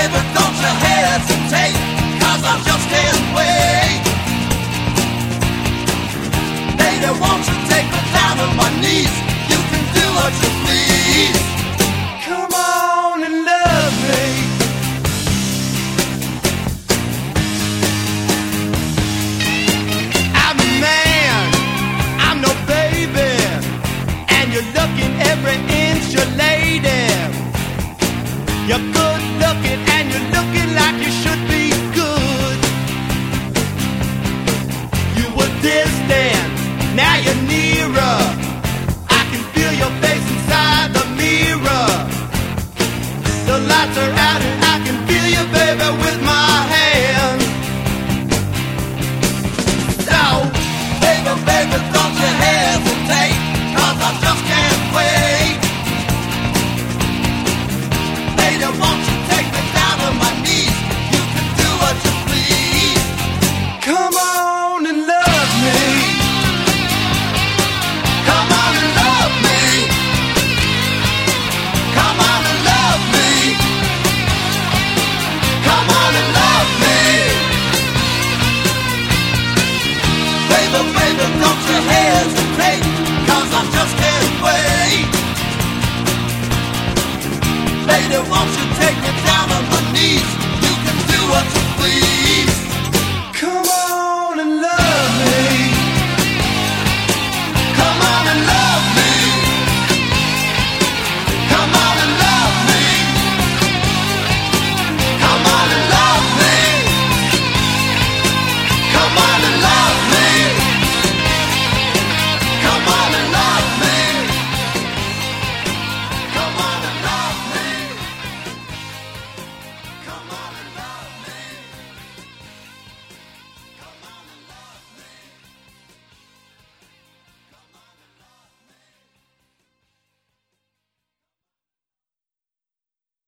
baby, don't you hesitate, 'cause I just can't wait. Baby, won't you take me down on my knees? You can do what you please. Come on and love me. I'm a man, I'm no baby, and you're looking every inch a lady. You're good looking and you're looking like you should be good. You were distant, now you're nearer. I can feel your face inside the mirror. The lights are out and